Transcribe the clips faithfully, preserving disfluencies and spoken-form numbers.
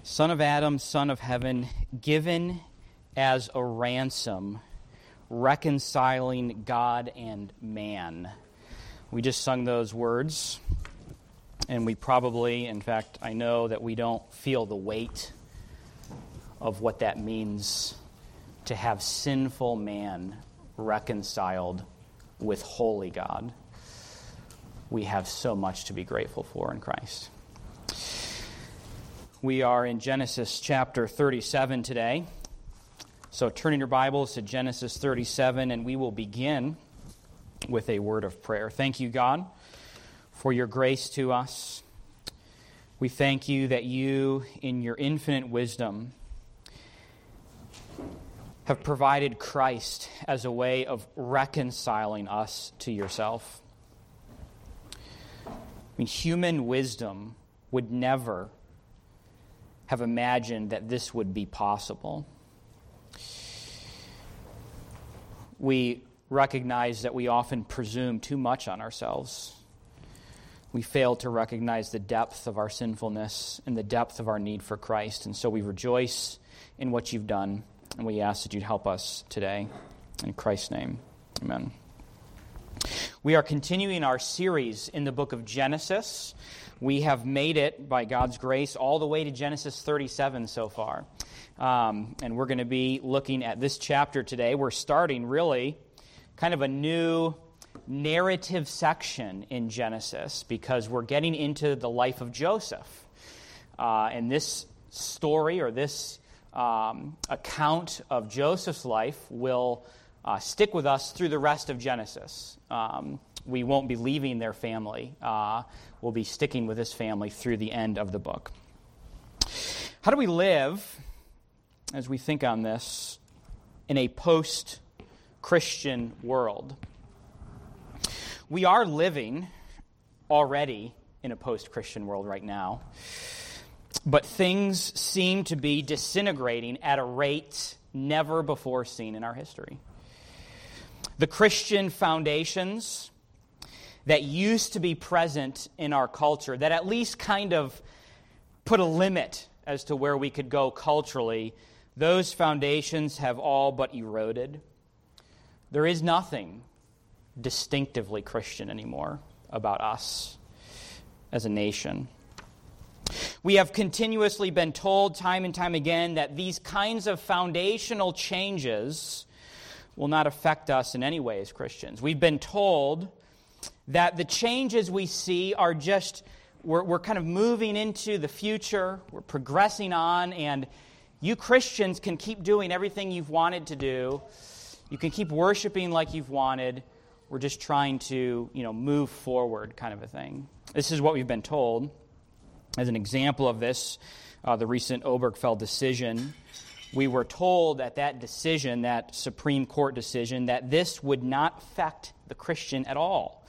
Son of Adam, son of heaven, given as a ransom, reconciling God and man. We just sung those words, and we probably, in fact, I know that we don't feel the weight of what that means to have sinful man reconciled with holy God. We have so much to be grateful for in Christ. We are in Genesis chapter thirty-seven today. So turn in your Bibles to Genesis thirty-seven, and we will begin with a word of prayer. Thank you, God, for your grace to us. We thank you that you, in your infinite wisdom, have provided Christ as a way of reconciling us to yourself. I mean, human wisdom would never have imagined that this would be possible. We recognize that we often presume too much on ourselves. We fail to recognize the depth of our sinfulness and the depth of our need for Christ. And so we rejoice in what you've done, and we ask that you'd help us today. In Christ's name, amen. We are continuing our series in the book of Genesis. We have made it, by God's grace, all the way to Genesis thirty-seven so far. Um, and we're going to be looking at this chapter today. We're starting, really, kind of a new narrative section in Genesis because we're getting into the life of Joseph. Uh, and this story, or this um, account of Joseph's life, will uh, stick with us through the rest of Genesis. Um, we won't be leaving their family. Uh, we'll be sticking with this family through the end of the book. How do we live, as we think on this, in a post-Christian world? We are living already in a post-Christian world right now, but things seem to be disintegrating at a rate never before seen in our history. The Christian foundations that used to be present in our culture, that at least kind of put a limit as to where we could go culturally, those foundations have all but eroded. There is nothing distinctively Christian anymore about us as a nation. We have continuously been told time and time again that these kinds of foundational changes will not affect us in any way as Christians. We've been told that the changes we see are just, we're, we're kind of moving into the future, we're progressing on, and you Christians can keep doing everything you've wanted to do. You can keep worshiping like you've wanted. We're just trying to, you know, move forward, kind of a thing. This is what we've been told. As an example of this, uh, the recent Obergefell decision, we were told that that decision, that Supreme Court decision, that this would not affect the Christian at all.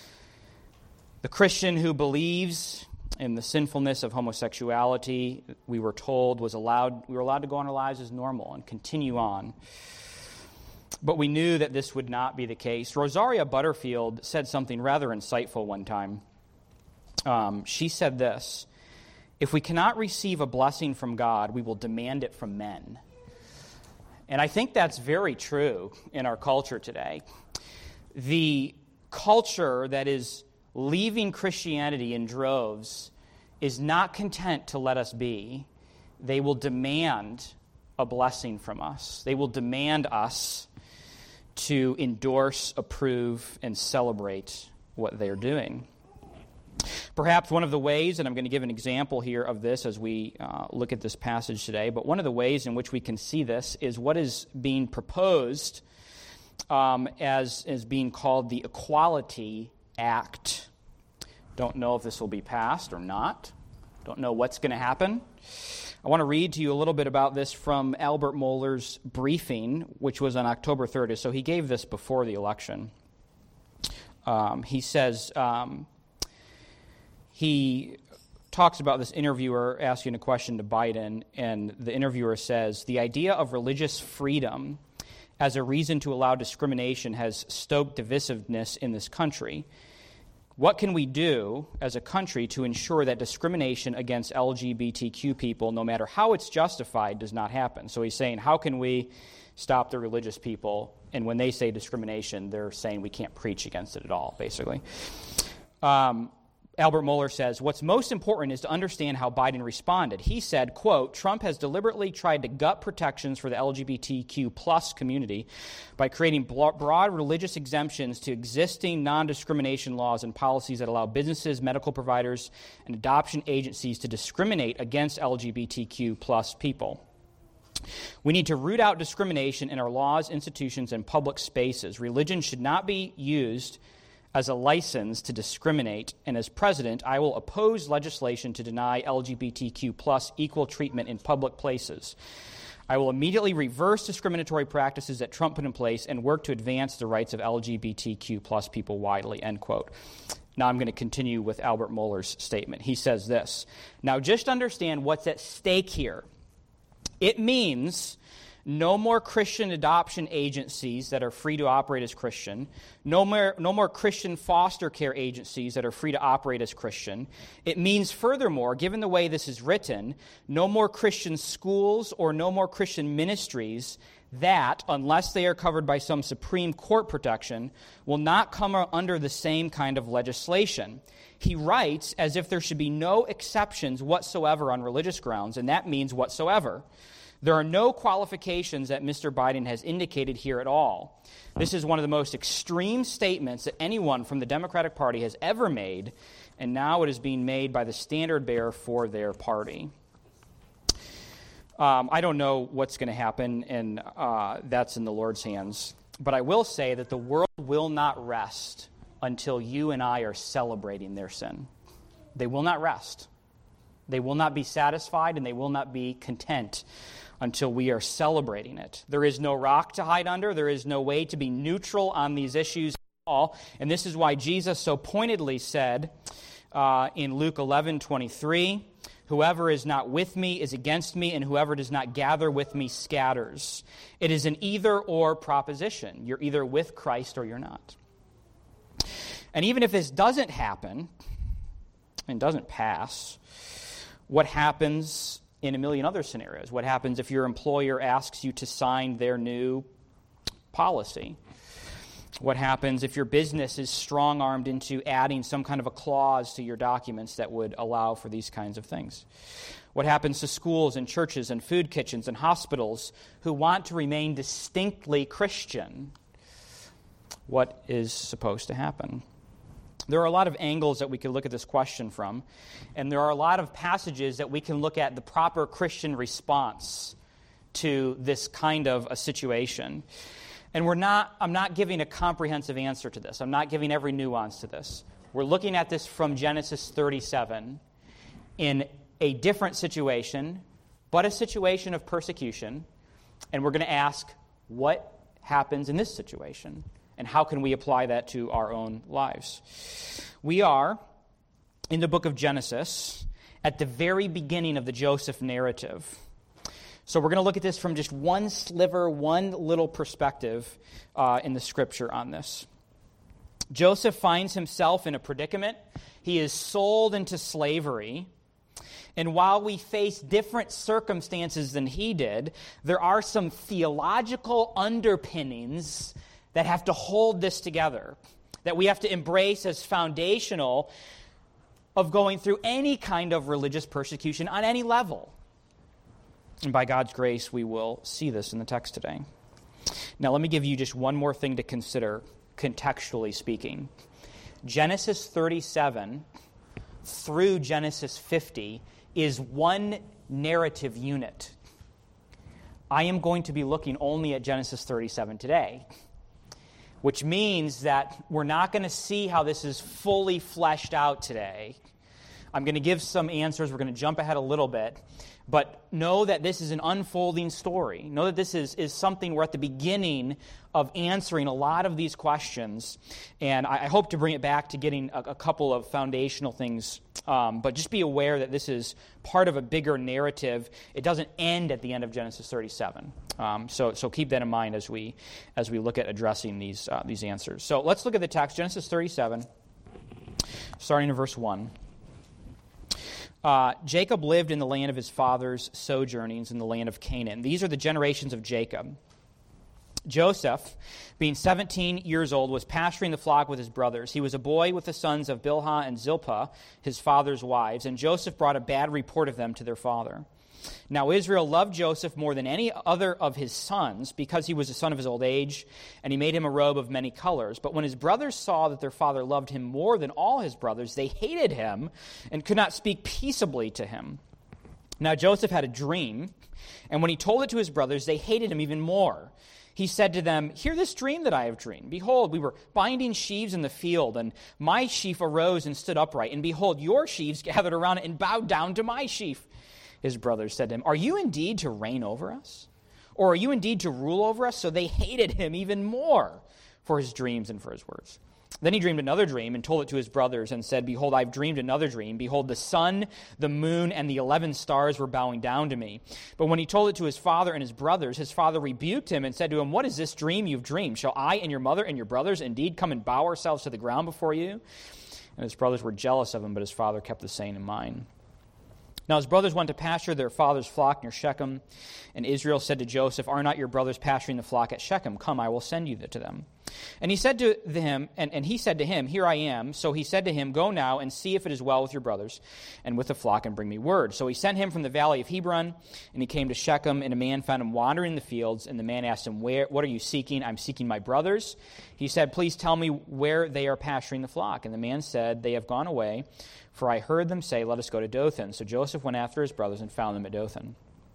The Christian who believes in the sinfulness of homosexuality, we were told, was allowed, we were allowed to go on our lives as normal and continue on. But we knew that this would not be the case. Rosaria Butterfield said something rather insightful one time. Um, she said this: if we cannot receive a blessing from God, we will demand it from men. And I think that's very true in our culture today. The culture that is leaving Christianity in droves is not content to let us be. They will demand a blessing from us. They will demand us to endorse, approve, and celebrate what they're doing. Perhaps one of the ways, and I'm going to give an example here of this as we uh, look at this passage today, but one of the ways in which we can see this is what is being proposed um, as, as being called the Equality Act. Don't know if this will be passed or not. Don't know what's going to happen. I want to read to you a little bit about this from Albert Mohler's briefing, which was on October thirtieth. So he gave this before the election. Um, he says, um, he talks about this interviewer asking a question to Biden, and the interviewer says, the idea of religious freedom as a reason to allow discrimination has stoked divisiveness in this country. What can we do as a country to ensure that discrimination against L G B T Q people, no matter how it's justified, does not happen? So he's saying, how can we stop the religious people? And when they say discrimination, they're saying we can't preach against it at all, basically. Um, Albert Mohler says, what's most important is to understand how Biden responded. He said, quote, Trump has deliberately tried to gut protections for the L G B T Q plus community by creating broad religious exemptions to existing non-discrimination laws and policies that allow businesses, medical providers, and adoption agencies to discriminate against L G B T Q plus people. We need to root out discrimination in our laws, institutions, and public spaces. Religion should not be used as a license to discriminate, and as president, I will oppose legislation to deny L G B T Q plus equal treatment in public places. I will immediately reverse discriminatory practices that Trump put in place and work to advance the rights of L G B T Q plus people widely, end quote. Now I'm going to continue with Albert Mohler's statement. He says this, now just understand what's at stake here. It means no more Christian adoption agencies that are free to operate as Christian. No more, no more Christian foster care agencies that are free to operate as Christian. It means, furthermore, given the way this is written, no more Christian schools or no more Christian ministries that, unless they are covered by some Supreme Court protection, will not come under the same kind of legislation. He writes as if there should be no exceptions whatsoever on religious grounds, and that means whatsoever. There are no qualifications that Mister Biden has indicated here at all. This is one of the most extreme statements that anyone from the Democratic Party has ever made, and now it is being made by the standard bearer for their party. Um, I don't know what's going to happen, and uh, that's in the Lord's hands. But I will say that the world will not rest until you and I are celebrating their sin. They will not rest. They will not be satisfied, and they will not be content until we are celebrating it. There is no rock to hide under. There is no way to be neutral on these issues at all. And this is why Jesus so pointedly said uh, in Luke eleven twenty-three, whoever is not with me is against me, and whoever does not gather with me scatters. It is an either-or proposition. You're either with Christ or you're not. And even if this doesn't happen and doesn't pass, what happens in a million other scenarios? What happens if your employer asks you to sign their new policy? What happens if your business is strong-armed into adding some kind of a clause to your documents that would allow for these kinds of things? What happens to schools and churches and food kitchens and hospitals who want to remain distinctly Christian? What is supposed to happen? There are a lot of angles that we could look at this question from, and there are a lot of passages that we can look at the proper Christian response to this kind of a situation. And we're not, I'm not giving a comprehensive answer to this. I'm not giving every nuance to this. We're looking at this from Genesis thirty-seven in a different situation, but a situation of persecution, and we're going to ask what happens in this situation. And how can we apply that to our own lives? We are, in the book of Genesis, at the very beginning of the Joseph narrative. So we're going to look at this from just one sliver, one little perspective uh, in the Scripture on this. Joseph finds himself in a predicament. He is sold into slavery. And while we face different circumstances than he did, there are some theological underpinnings that have to hold this together, that we have to embrace as foundational of going through any kind of religious persecution on any level. And by God's grace, we will see this in the text today. Now, let me give you just one more thing to consider, contextually speaking. Genesis thirty-seven through Genesis fifty is one narrative unit. I am going to be looking only at Genesis thirty-seven today, which means that we're not going to see how this is fully fleshed out today. I'm going to give some answers. We're going to jump ahead a little bit. But know that this is an unfolding story. Know that this is, is something we're at the beginning of answering a lot of these questions. And I, I hope to bring it back to getting a, a couple of foundational things. Um, but just be aware that this is part of a bigger narrative. It doesn't end at the end of Genesis thirty-seven. Um, so, so keep that in mind as we as we look at addressing these uh, these answers. So let's look at the text, Genesis thirty-seven. starting in verse one. Uh, Jacob lived in the land of his father's sojournings in the land of Canaan. These are the generations of Jacob. Joseph, being seventeen years old, was pasturing the flock with his brothers. He was a boy with the sons of Bilhah and Zilpah, his father's wives, and Joseph brought a bad report of them to their father. Now Israel loved Joseph more than any other of his sons, because he was a son of his old age, and he made him a robe of many colors. But when his brothers saw that their father loved him more than all his brothers, they hated him and could not speak peaceably to him. Now Joseph had a dream, and when he told it to his brothers, they hated him even more. He said to them, "Hear this dream that I have dreamed. Behold, we were binding sheaves in the field, and my sheaf arose and stood upright. And behold, your sheaves gathered around it and bowed down to my sheaf." His brothers said to him, "Are you indeed to reign over us? Or are you indeed to rule over us?" So they hated him even more for his dreams and for his words. Then he dreamed another dream and told it to his brothers and said, "Behold, I've dreamed another dream. Behold, the sun, the moon, and the eleven stars were bowing down to me." But when he told it to his father and his brothers, his father rebuked him and said to him, "What is this dream you've dreamed? Shall I and your mother and your brothers indeed come and bow ourselves to the ground before you?" And his brothers were jealous of him, but his father kept the saying in mind. Now his brothers went to pasture their father's flock near Shechem, and Israel said to Joseph, "Are not your brothers pasturing the flock at Shechem? Come, I will send you to them." And he said to him, and, and he said to him, "Here I am." So he said to him, "Go now and see if it is well with your brothers and with the flock, and bring me word." So he sent him from the valley of Hebron, and he came to Shechem, and a man found him wandering in the fields, and the man asked him, "Where? What are you seeking?" "I'm seeking my brothers." He said, "Please tell me where they are pasturing the flock." And the man said, "They have gone away, for I heard them say, 'Let us go to Dothan.'" So Joseph went after his brothers and found them at Dothan.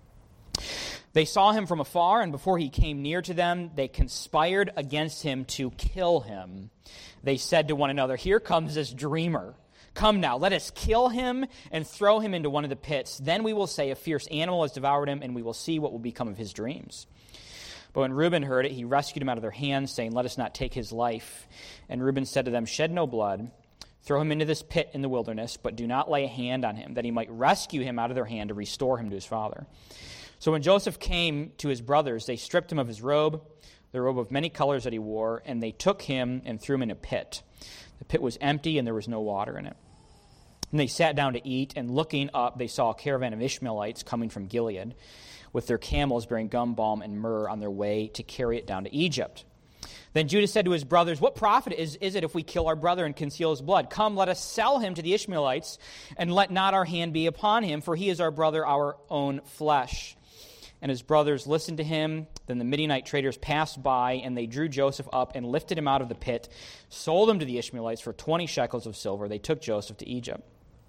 They saw him from afar, and before he came near to them, they conspired against him to kill him. They said to one another, "Here comes this dreamer. Come now, let us kill him and throw him into one of the pits. Then we will say, 'A fierce animal has devoured him,' and we will see what will become of his dreams." But when Reuben heard it, he rescued him out of their hands, saying, "Let us not take his life." And Reuben said to them, "Shed no blood. Throw him into this pit in the wilderness, but do not lay a hand on him, that he might rescue him out of their hand to restore him to his father." So when Joseph came to his brothers, they stripped him of his robe, the robe of many colors that he wore, and they took him and threw him in a pit. The pit was empty, and there was no water in it. And they sat down to eat, and looking up, they saw a caravan of Ishmaelites coming from Gilead, with their camels bearing gum, balm, and myrrh on their way to carry it down to Egypt. Then Judah said to his brothers, "What profit is, is it if we kill our brother and conceal his blood? Come, let us sell him to the Ishmaelites, and let not our hand be upon him, for he is our brother, our own flesh." And his brothers listened to him. Then the Midianite traders passed by, and they drew Joseph up and lifted him out of the pit, sold him to the Ishmaelites for twenty shekels of silver. They took Joseph to Egypt.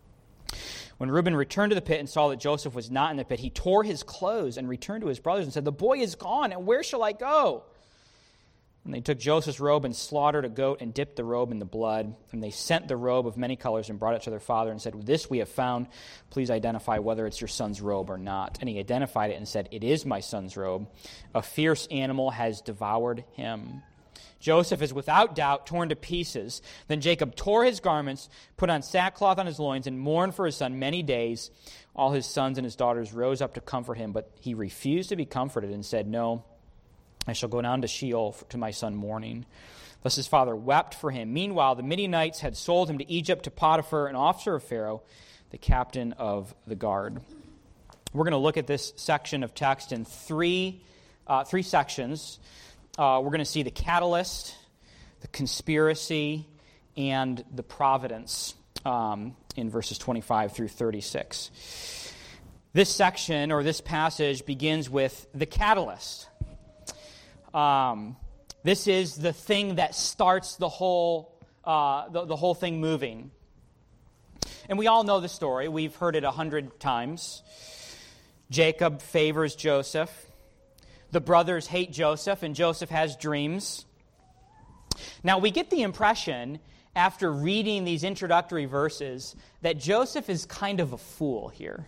When Reuben returned to the pit and saw that Joseph was not in the pit, he tore his clothes and returned to his brothers and said, "The boy is gone, and where shall I go?" And they took Joseph's robe and slaughtered a goat and dipped the robe in the blood. And they sent the robe of many colors and brought it to their father and said, "This we have found. Please identify whether it's your son's robe or not." And he identified it and said, "It is my son's robe. A fierce animal has devoured him." Joseph is without doubt torn to pieces. Then Jacob tore his garments, put on sackcloth on his loins, and mourned for his son many days. All his sons and his daughters rose up to comfort him, but he refused to be comforted and said, "No, I shall go down to Sheol to my son mourning." Thus his father wept for him. Meanwhile, the Midianites had sold him to Egypt, to Potiphar, an officer of Pharaoh, the captain of the guard. We're going to look at this section of text in three, uh, three sections. Uh, we're going to see the catalyst, the conspiracy, and the providence um, in verses twenty-five through thirty-six. This section, or this passage, begins with the catalyst. Um, this is the thing that starts the whole uh, the, the whole thing moving. And we all know the story. We've heard it a hundred times. Jacob favors Joseph. The brothers hate Joseph, and Joseph has dreams. Now, we get the impression, after reading these introductory verses, that Joseph is kind of a fool here.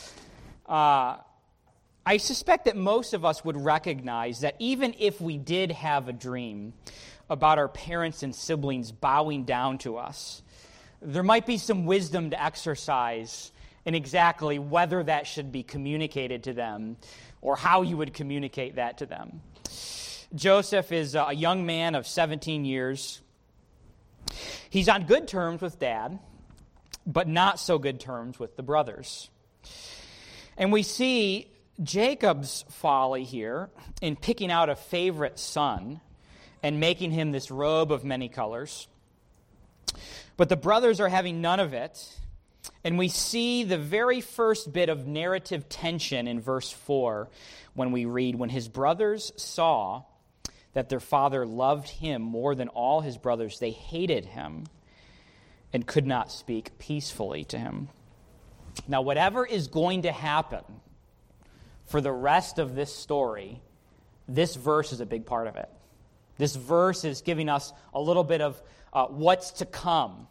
Uh I suspect that most of us would recognize that even if we did have a dream about our parents and siblings bowing down to us, there might be some wisdom to exercise in exactly whether that should be communicated to them or how you would communicate that to them. Joseph is a young man of seventeen years. He's on good terms with Dad. but not so good terms with the brothers. And we see Jacob's folly here in picking out a favorite son and making him this robe of many colors. But the brothers are having none of it. And we see the very first bit of narrative tension in verse four when we read, when his brothers saw that their father loved him more than all his brothers, they hated him and could not speak peacefully to him. Now, whatever is going to happen for the rest of this story, this verse is a big part of it. This verse is giving us a little bit of uh, what's to come.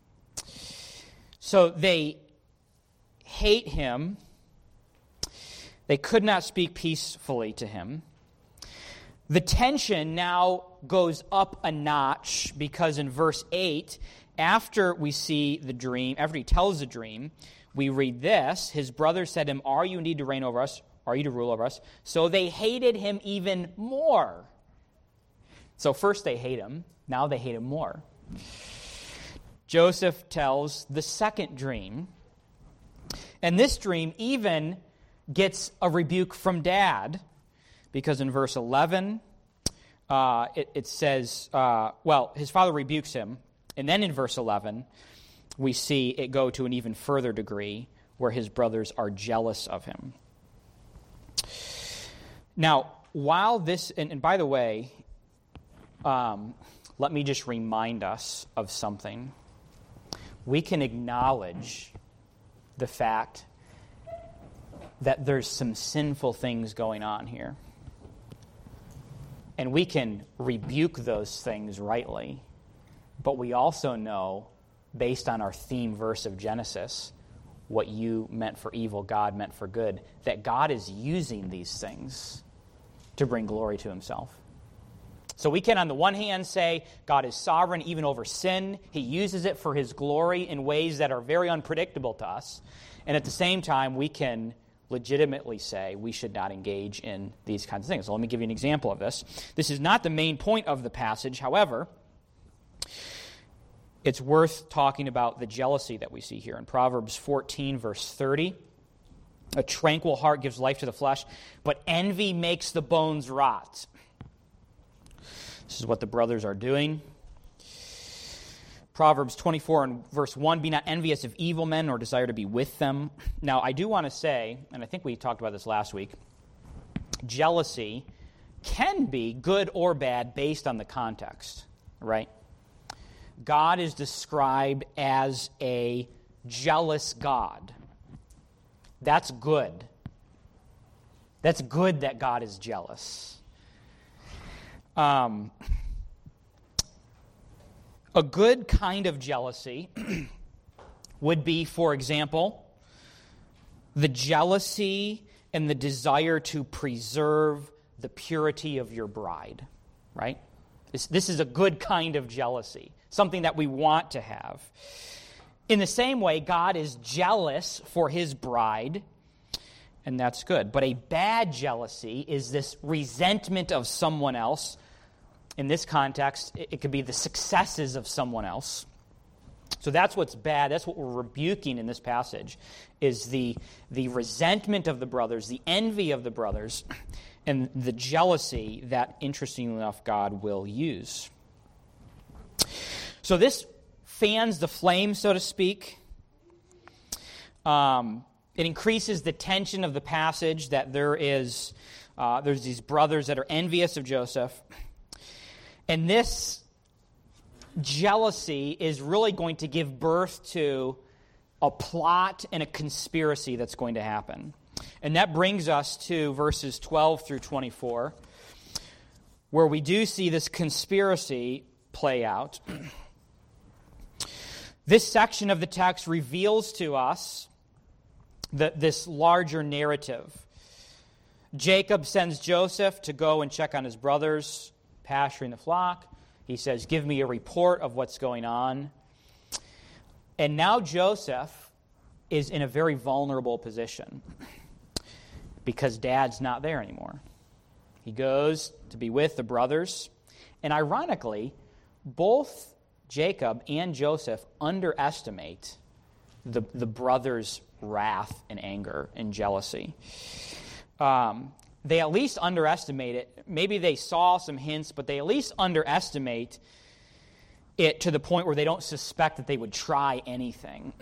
So they hate him. They could not speak peacefully to him. The tension now goes up a notch because in verse eight, after we see the dream, after he tells the dream, we read this. His brothers said to him, "Are you indeed to reign over us? Are you to rule over us?" So they hated him even more. So first they hate him. Now they hate him more. Joseph tells the second dream. And this dream even gets a rebuke from Dad, because in verse eleven, uh, it, it says, uh, well, his father rebukes him. And then in verse eleven, we see it go to an even further degree where his brothers are jealous of him. Now, while this, and, and by the way, um, let me just remind us of something. We can acknowledge the fact that there's some sinful things going on here. And we can rebuke those things rightly. But we also know, based on our theme verse of Genesis, what you meant for evil, God meant for good, that God is using these things to bring glory to himself. So we can, on the one hand, say God is sovereign even over sin. He uses it for his glory in ways that are very unpredictable to us. And at the same time, we can legitimately say we should not engage in these kinds of things. So let me give you an example of this. This is not the main point of the passage. However, it's worth talking about the jealousy that we see here. In Proverbs fourteen, verse thirty, a tranquil heart gives life to the flesh, but envy makes the bones rot. This is what the brothers are doing. Proverbs twenty-four and verse one, be not envious of evil men or desire to be with them. Now, I do want to say, and I think we talked about this last week, jealousy can be good or bad based on the context, right? God is described as a jealous God. That's good. That's good that God is jealous. Um, a good kind of jealousy would be, for example, the jealousy and the desire to preserve the purity of your bride, right? This, this is a good kind of jealousy, something that we want to have. In the same way, God is jealous for his bride, and that's good. But a bad jealousy is this resentment of someone else. In this context, it could be the successes of someone else. So that's what's bad. That's what we're rebuking in this passage, is the, the resentment of the brothers, the envy of the brothers, and the jealousy that, interestingly enough, God will use. So this fans the flame, so to speak. Um, it increases the tension of the passage that there is, uh, there's these brothers that are envious of Joseph. And this jealousy is really going to give birth to a plot and a conspiracy that's going to happen. And that brings us to verses twelve through twenty-four, where we do see this conspiracy play out. This section of the text reveals to us the, this larger narrative. Jacob sends Joseph to go and check on his brothers pasturing the flock. He says, give me a report of what's going on. And now Joseph is in a very vulnerable position because Dad's not there anymore. He goes to be with the brothers. And ironically, both Jacob and Joseph underestimate the, the brothers' wrath and anger and jealousy. Um, they at least underestimate it. Maybe they saw some hints, but they at least underestimate it to the point where they don't suspect that they would try anything.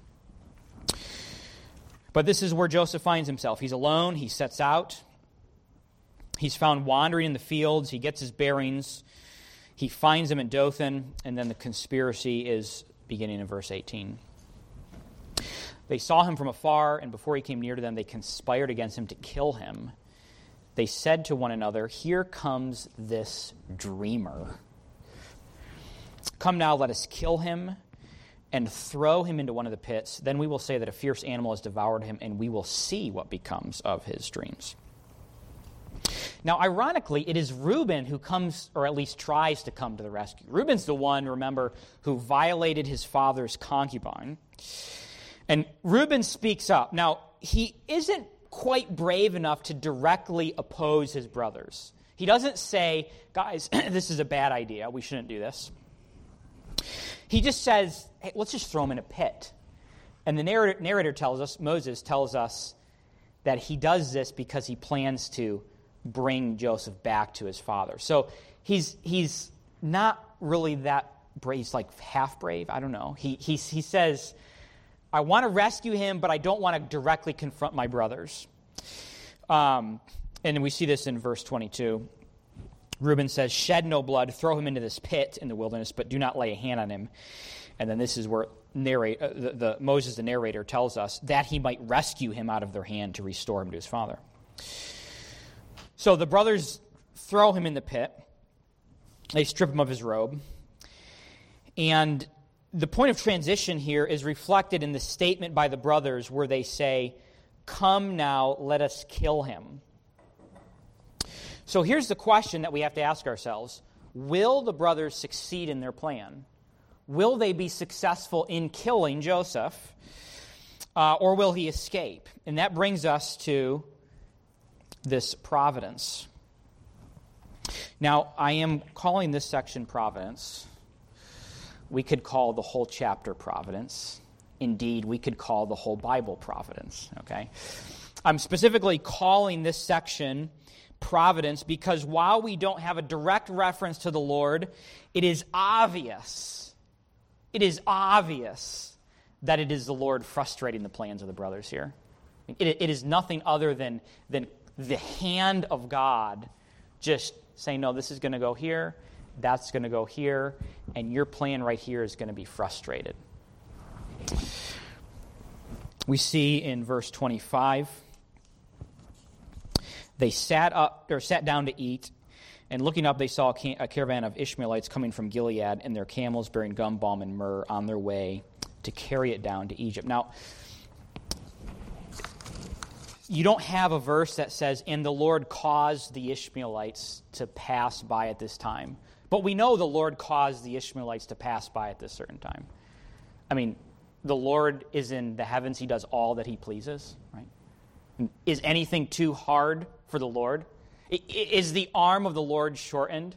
But this is where Joseph finds himself. He's alone. He sets out. He's found wandering in the fields. He gets his bearings. He finds them in Dothan, and then the conspiracy is beginning in verse eighteen. They saw him from afar, and before he came near to them, they conspired against him to kill him. They said to one another, "Here comes this dreamer. Come now, let us kill him and throw him into one of the pits. Then we will say that a fierce animal has devoured him, and we will see what becomes of his dreams." Now, ironically, it is Reuben who comes, or at least tries to come to the rescue. Reuben's the one, remember, who violated his father's concubine. And Reuben speaks up. Now, he isn't quite brave enough to directly oppose his brothers. He doesn't say, "Guys, this is a bad idea. We shouldn't do this." He just says, "Hey, let's just throw him in a pit." And the narrator, narrator tells us, Moses tells us, that he does this because he plans to bring Joseph back to his father. So he's he's not really that brave. He's like half brave. I don't know. He he he says, "I want to rescue him, but I don't want to directly confront my brothers." Um, and we see this in verse twenty-two. Reuben says, "Shed no blood, throw him into this pit in the wilderness, but do not lay a hand on him." And then this is where narrate, uh, the, the, Moses, the narrator, tells us that he might rescue him out of their hand to restore him to his father. So the brothers throw him in the pit. They strip him of his robe. And the point of transition here is reflected in the statement by the brothers where they say, "Come now, let us kill him." So here's the question that we have to ask ourselves. Will the brothers succeed in their plan? Will they be successful in killing Joseph? Uh, or will he escape? And that brings us to this providence. Now, I am calling this section providence. We could call the whole chapter providence. Indeed, we could call the whole Bible providence, okay? I'm specifically calling this section providence because while we don't have a direct reference to the Lord, it is obvious, it is obvious that it is the Lord frustrating the plans of the brothers here. It, it is nothing other than, than the hand of God just saying, "No, this is going to go here, that's going to go here, and your plan right here is going to be frustrated." We see in verse twenty-five, they sat up or sat down to eat, and looking up, they saw a caravan of Ishmaelites coming from Gilead, and their camels bearing gum balm and myrrh on their way to carry it down to Egypt. Now, you don't have a verse that says, "And the Lord caused the Ishmaelites to pass by at this time." But we know the Lord caused the Ishmaelites to pass by at this certain time. I mean, the Lord is in the heavens. He does all that he pleases, right? Is anything too hard for the Lord? Is the arm of the Lord shortened?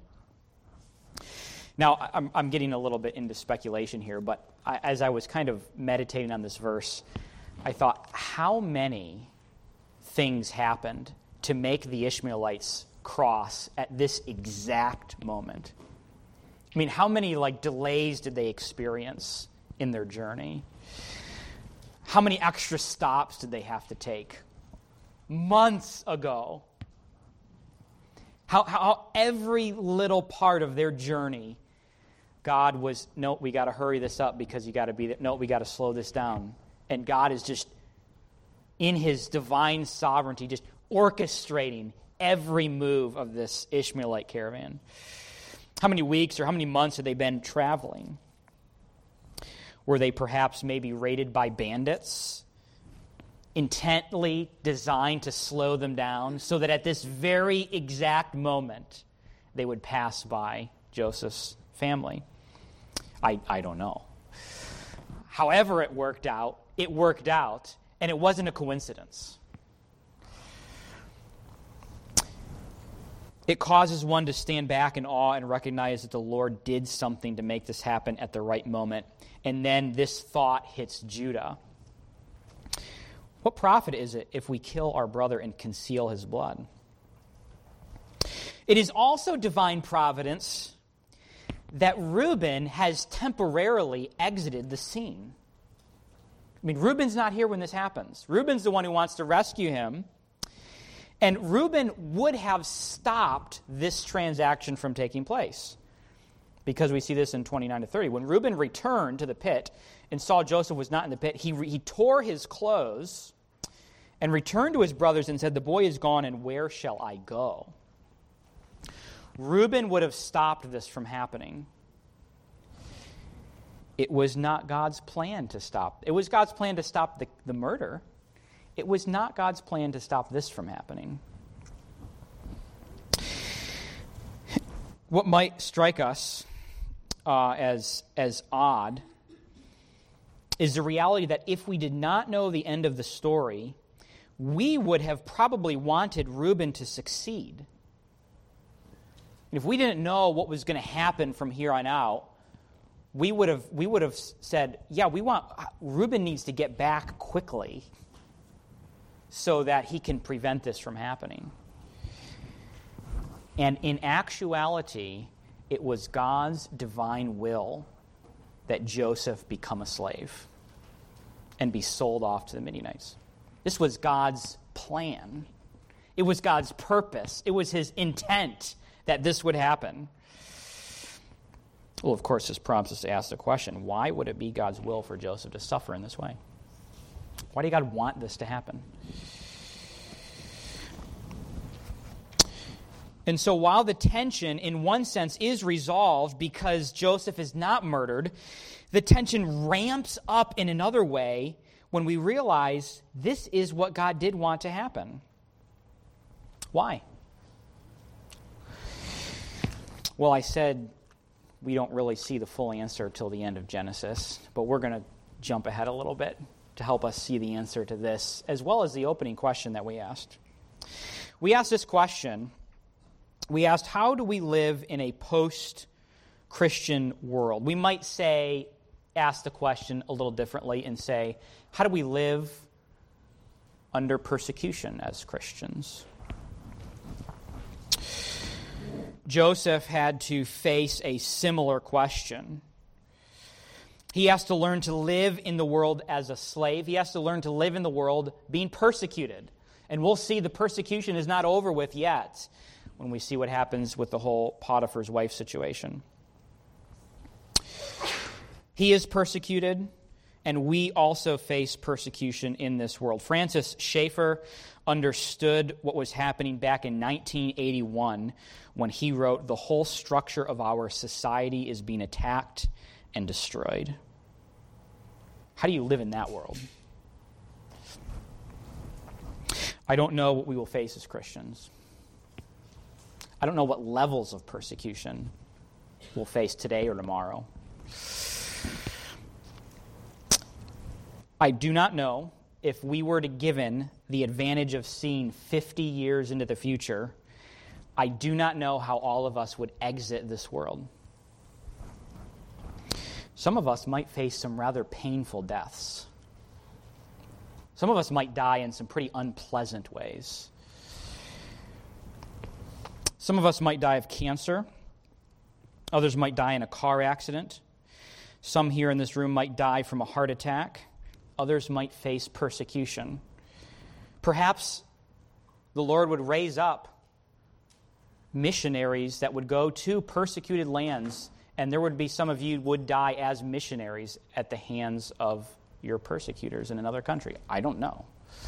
Now, I'm, I'm getting a little bit into speculation here, but I, as I was kind of meditating on this verse, I thought, how many things happened to make the Ishmaelites cross at this exact moment? I mean, how many like delays did they experience in their journey? How many extra stops did they have to take? Months ago. How, how every little part of their journey, God was, "No, we got to hurry this up because you got to be there. No, we got to slow this down." And God is just, in his divine sovereignty, just orchestrating every move of this Ishmaelite caravan. How many weeks or how many months had they been traveling? Were they perhaps maybe raided by bandits, intently designed to slow them down so that at this very exact moment they would pass by Joseph's family? I, I don't know. However it worked out, it worked out, and it wasn't a coincidence. It causes one to stand back in awe and recognize that the Lord did something to make this happen at the right moment. And then this thought hits Judah. What profit is it if we kill our brother and conceal his blood? It is also divine providence that Reuben has temporarily exited the scene. I mean, Reuben's not here when this happens. Reuben's the one who wants to rescue him. And Reuben would have stopped this transaction from taking place, because we see this in twenty-nine to thirty. When Reuben returned to the pit and saw Joseph was not in the pit, he, he tore his clothes and returned to his brothers and said, "The boy is gone, and where shall I go?" Reuben would have stopped this from happening. It was not God's plan to stop. It was God's plan to stop the, the murder. It was not God's plan to stop this from happening. What might strike us uh, as, as odd is the reality that if we did not know the end of the story, we would have probably wanted Reuben to succeed. If we didn't know what was going to happen from here on out, we would have we would have said, yeah, we want Reuben needs to get back quickly so that he can prevent this from happening. And in actuality, it was God's divine will that Joseph become a slave and be sold off to the Midianites. This was God's plan. It was God's purpose. It was his intent that this would happen. Well, of course, this prompts us to ask the question, why would it be God's will for Joseph to suffer in this way? Why did God want this to happen? And so while the tension, in one sense, is resolved because Joseph is not murdered, the tension ramps up in another way when we realize this is what God did want to happen. Why? Well, I said we don't really see the full answer till the end of Genesis, but we're going to jump ahead a little bit to help us see the answer to this, as well as the opening question that we asked. We asked this question. We asked, how do we live in a post-Christian world? We might say, ask the question a little differently and say, how do we live under persecution as Christians? Joseph had to face a similar question. He has to learn to live in the world as a slave. He has to learn to live in the world being persecuted. And we'll see the persecution is not over with yet when we see what happens with the whole Potiphar's wife situation. He is persecuted, and we also face persecution in this world. Francis Schaeffer understood what was happening back in nineteen eighty-one when he wrote, "The whole structure of our society is being attacked and destroyed." How do you live in that world? I don't know what we will face as Christians. I don't know what levels of persecution we'll face today or tomorrow. I do not know if we were to given the advantage of seeing fifty years into the future, I do not know how all of us would exit this world. Some of us might face some rather painful deaths. Some of us might die in some pretty unpleasant ways. Some of us might die of cancer. Others might die in a car accident. Some here in this room might die from a heart attack. Others might face persecution. Perhaps the Lord would raise up missionaries that would go to persecuted lands, and there would be some of you would die as missionaries at the hands of your persecutors in another country. I don't know.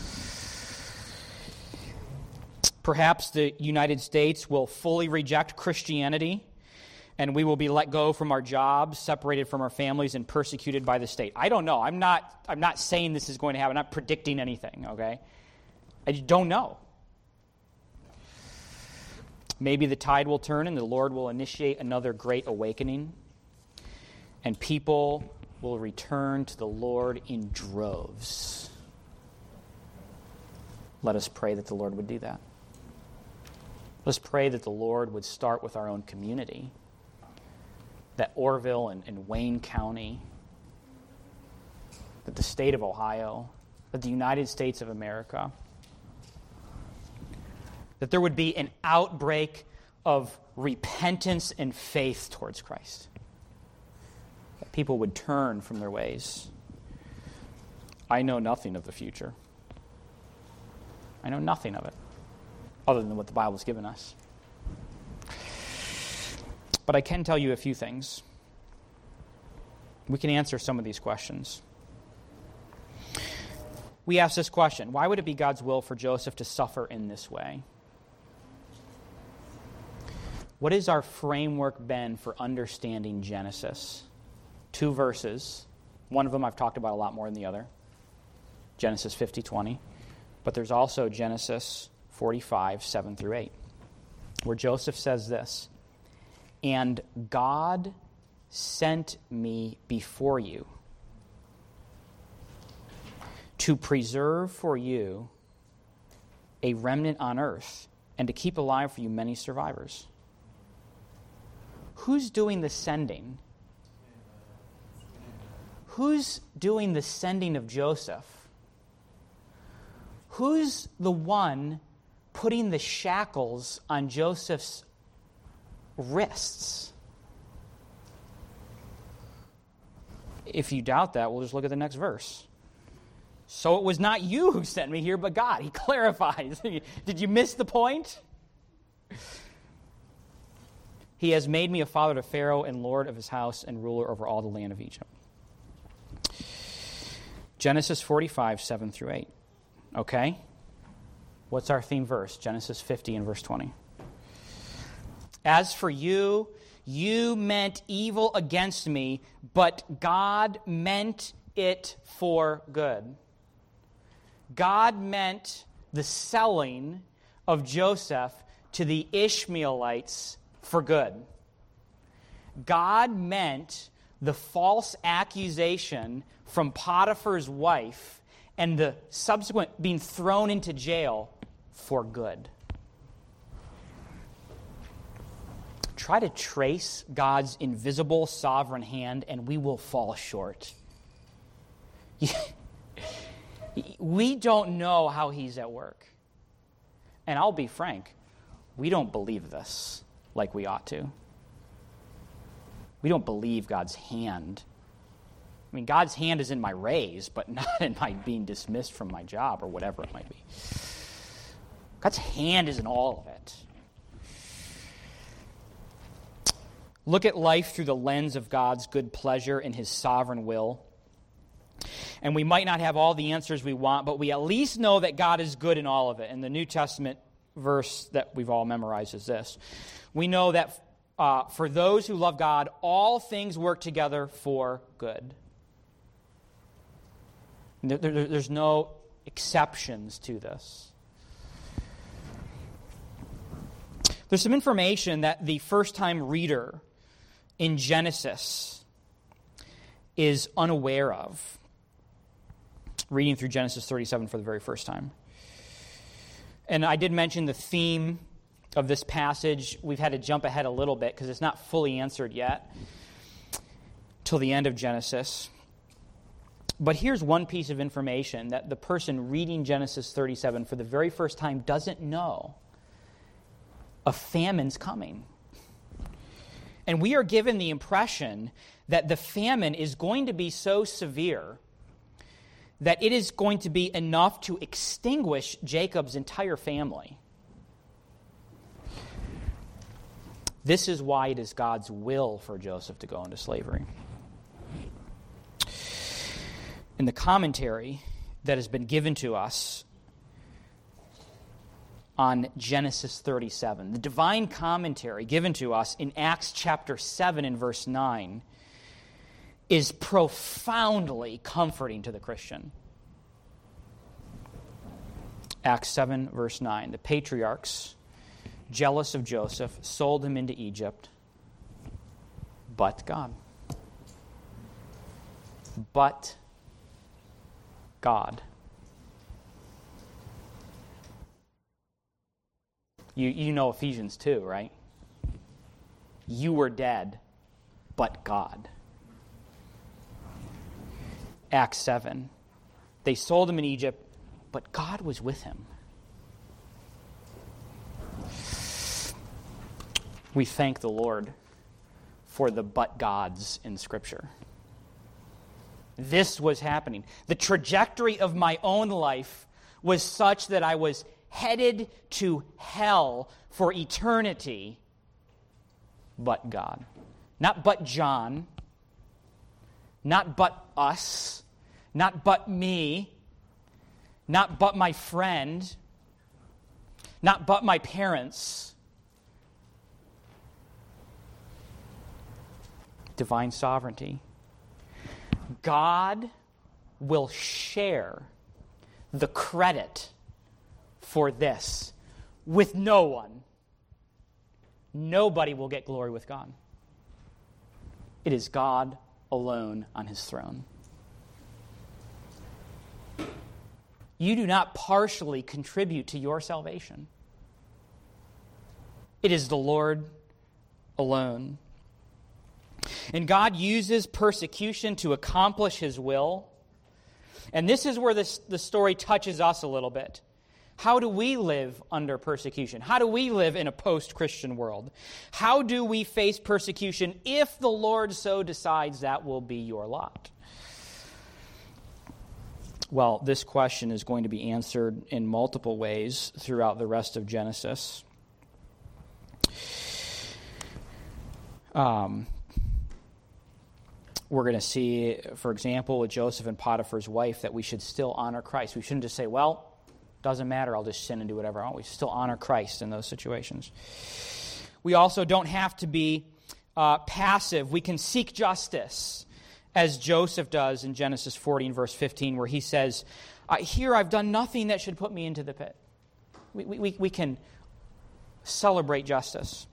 Perhaps the United States will fully reject Christianity, and we will be let go from our jobs, separated from our families, and persecuted by the state. I don't know. I'm not, I'm not saying this is going to happen. I'm not predicting anything, okay? I just don't know. Maybe the tide will turn and the Lord will initiate another great awakening, and people will return to the Lord in droves. Let us pray that the Lord would do that. Let's pray that the Lord would start with our own community, that Orville and, and Wayne County, that the state of Ohio, that the United States of America, that there would be an outbreak of repentance and faith towards Christ, that people would turn from their ways. I know nothing of the future. I know nothing of it, other than what the Bible's given us. But I can tell you a few things. We can answer some of these questions. We ask this question: why would it be God's will for Joseph to suffer in this way? What has our framework been for understanding Genesis? Two verses. One of them I've talked about a lot more than the other. Genesis fifty twenty. But there's also Genesis forty-five, seven through eight, where Joseph says this: "And God sent me before you to preserve for you a remnant on earth and to keep alive for you many survivors." Who's doing the sending? Who's doing the sending of Joseph? Who's the one putting the shackles on Joseph's wrists? If you doubt that, we'll just look at the next verse. "So it was not you who sent me here, but God." He clarifies. Did you miss the point? "He has made me a father to Pharaoh and lord of his house and ruler over all the land of Egypt." Genesis forty-five, seven through eight. Okay? What's our theme verse? Genesis fifty and verse twenty. "As for you, you meant evil against me, but God meant it for good." God meant the selling of Joseph to the Ishmaelites for good. God meant the false accusation from Potiphar's wife and the subsequent being thrown into jail for good. Try to trace God's invisible sovereign hand and we will fall short. We don't know how he's at work. And I'll be frank, we don't believe this like we ought to. We don't believe God's hand. I mean, God's hand is in my raise, but not in my being dismissed from my job or whatever it might be. God's hand is in all of it. Look at life through the lens of God's good pleasure and his sovereign will. And we might not have all the answers we want, but we at least know that God is good in all of it. And the New Testament verse that we've all memorized is this: we know that uh, for those who love God, all things work together for good. There, there, there's no exceptions to this. There's some information that the first-time reader in Genesis is unaware of, reading through Genesis thirty-seven for the very first time. And I did mention the theme of this passage. We've had to jump ahead a little bit because it's not fully answered yet till the end of Genesis. But here's one piece of information that the person reading Genesis thirty-seven for the very first time doesn't know. A famine's coming. And we are given the impression that the famine is going to be so severe that it is going to be enough to extinguish Jacob's entire family. This is why it is God's will for Joseph to go into slavery. In the commentary that has been given to us on Genesis thirty-seven, the divine commentary given to us in Acts chapter seven and verse nine is profoundly comforting to the Christian. Acts seven verse nine, the patriarchs, jealous of Joseph, sold him into Egypt, but God. But God. You, you know Ephesians two, right? You were dead, but God. Acts seven. They sold him in Egypt, but God was with him. We thank the Lord for the but gods in Scripture. This was happening. The trajectory of my own life was such that I was headed to hell for eternity, but God. Not but John, not but us, not but me, not but my friend, not but my parents. Divine sovereignty. God will share the credit for this with no one. Nobody will get glory with God. It is God alone on his throne. You do not partially contribute to your salvation. It is the Lord alone. And God uses persecution to accomplish his will. And this is where this, the story touches us a little bit. How do we live under persecution? How do we live in a post-Christian world? How do we face persecution if the Lord so decides that will be your lot? Well, this question is going to be answered in multiple ways throughout the rest of Genesis. Um... We're going to see, for example, with Joseph and Potiphar's wife, that we should still honor Christ. We shouldn't just say, well, doesn't matter, I'll just sin and do whatever I want. We still honor Christ in those situations. We also don't have to be uh, passive. We can seek justice, as Joseph does in Genesis fourteen, verse fifteen, where he says, uh, here I've done nothing that should put me into the pit. We, we, we can celebrate justice.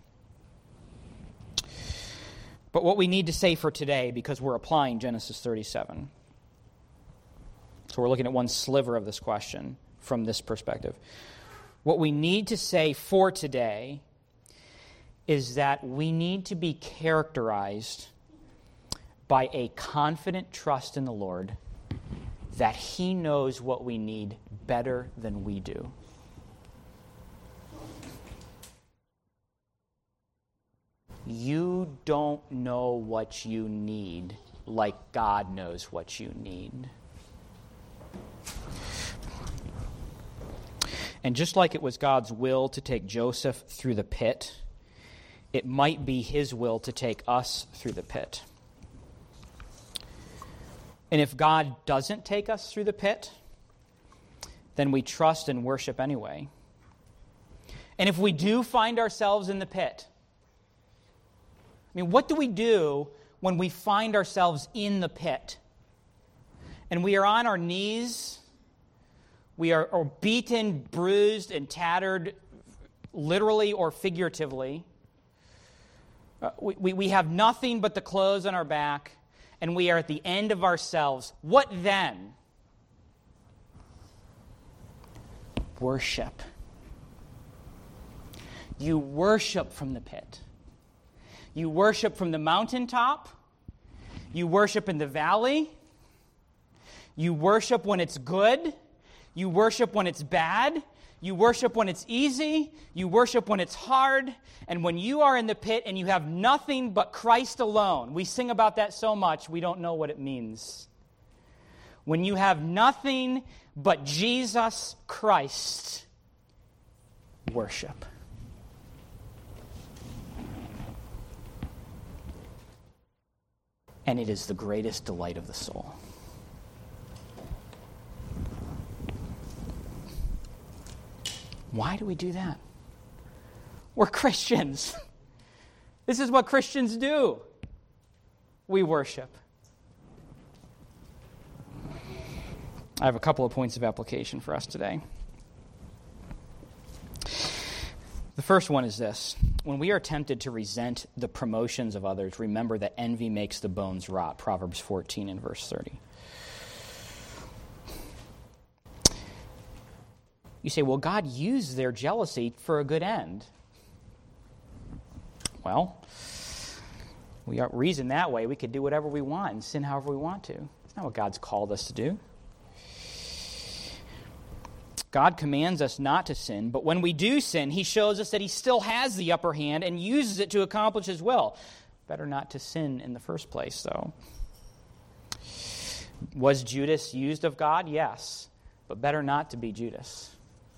But what we need to say for today, because we're applying Genesis thirty-seven, so we're looking at one sliver of this question from this perspective. What we need to say for today is that we need to be characterized by a confident trust in the Lord that he knows what we need better than we do. You don't know what you need like God knows what you need. And just like it was God's will to take Joseph through the pit, it might be his will to take us through the pit. And if God doesn't take us through the pit, then we trust and worship anyway. And if we do find ourselves in the pit, I mean, what do we do when we find ourselves in the pit? And we are on our knees, we are, are beaten, bruised, and tattered, literally or figuratively. Uh, we, we, we have nothing but the clothes on our back, and we are at the end of ourselves. What then? Worship. You worship from the pit. You worship from the mountaintop. You worship in the valley. You worship when it's good. You worship when it's bad. You worship when it's easy. You worship when it's hard. And when you are in the pit and you have nothing but Christ alone, we sing about that so much, we don't know what it means. When you have nothing but Jesus Christ, worship. And it is the greatest delight of the soul. Why do we do that? We're Christians. This is what Christians do. We worship. I have a couple of points of application for us today. The first one is this. When we are tempted to resent the promotions of others, remember that envy makes the bones rot. Proverbs fourteen and verse thirty. You say, well, God used their jealousy for a good end. Well, we reason that way. We could do whatever we want and sin however we want to. That's not what God's called us to do. God commands us not to sin, but when we do sin, he shows us that he still has the upper hand and uses it to accomplish his will. Better not to sin in the first place, though. Was Judas used of God? Yes, but better not to be Judas.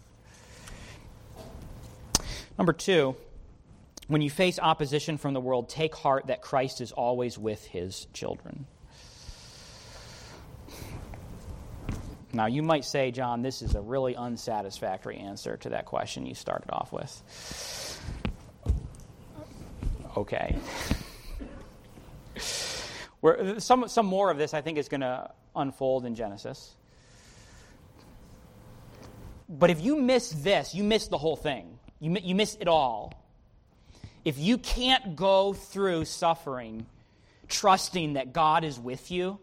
Number two, when you face opposition from the world, take heart that Christ is always with his children. Now, you might say, John, this is a really unsatisfactory answer to that question you started off with. Okay. We're, some, some more of this, I think, is going to unfold in Genesis. But if you miss this, you miss the whole thing. You, you miss it all. If you can't go through suffering trusting that God is with you,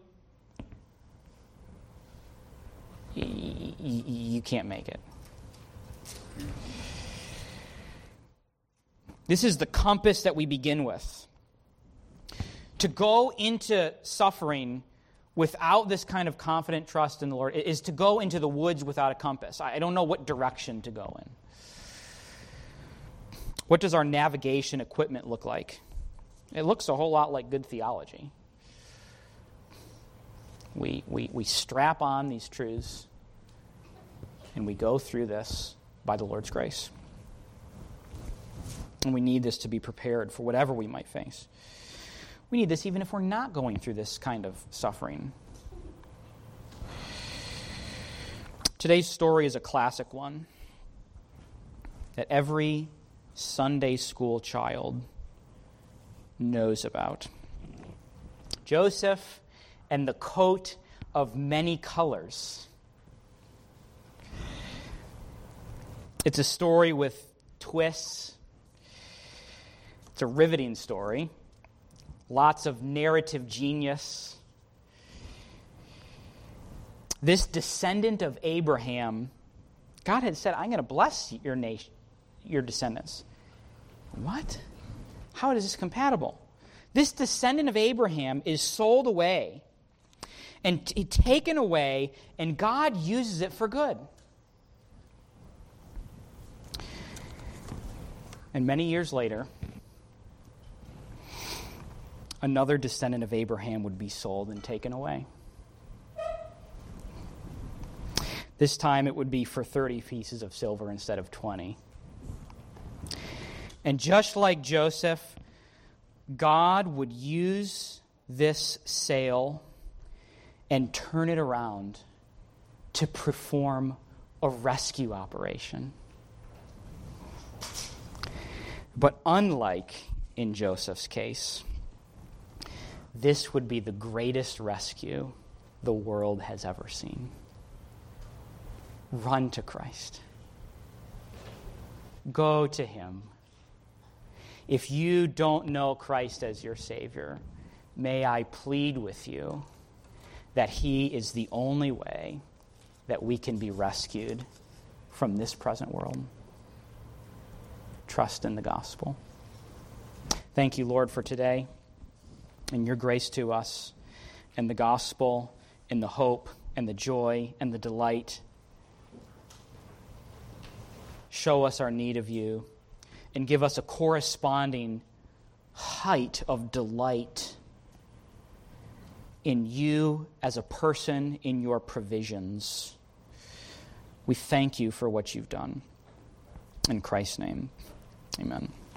you, you, you can't make it. This is the compass that we begin with. To go into suffering without this kind of confident trust in the Lord is to go into the woods without a compass. I don't know what direction to go in. What does our navigation equipment look like? It looks a whole lot like good theology. We, we, we strap on these truths and we go through this by the Lord's grace. And we need this to be prepared for whatever we might face. We need this even if we're not going through this kind of suffering. Today's story is a classic one that every Sunday school child knows about. Joseph and the coat of many colors. It's a story with twists. It's a riveting story. Lots of narrative genius. This descendant of Abraham, God had said, I'm going to bless your nation, your descendants. What? How is this compatible? This descendant of Abraham is sold away and t- taken away, and God uses it for good. And many years later, another descendant of Abraham would be sold and taken away. This time it would be for thirty pieces of silver instead of twenty. And just like Joseph, God would use this sale and turn it around to perform a rescue operation. But unlike in Joseph's case, this would be the greatest rescue the world has ever seen. Run to Christ. Go to him. If you don't know Christ as your Savior, may I plead with you that he is the only way that we can be rescued from this present world. Trust in the gospel. Thank you, Lord, for today and your grace to us and the gospel and the hope and the joy and the delight. Show us our need of you and give us a corresponding height of delight in you as a person, in your provisions. We thank you for what you've done. In Christ's name, amen.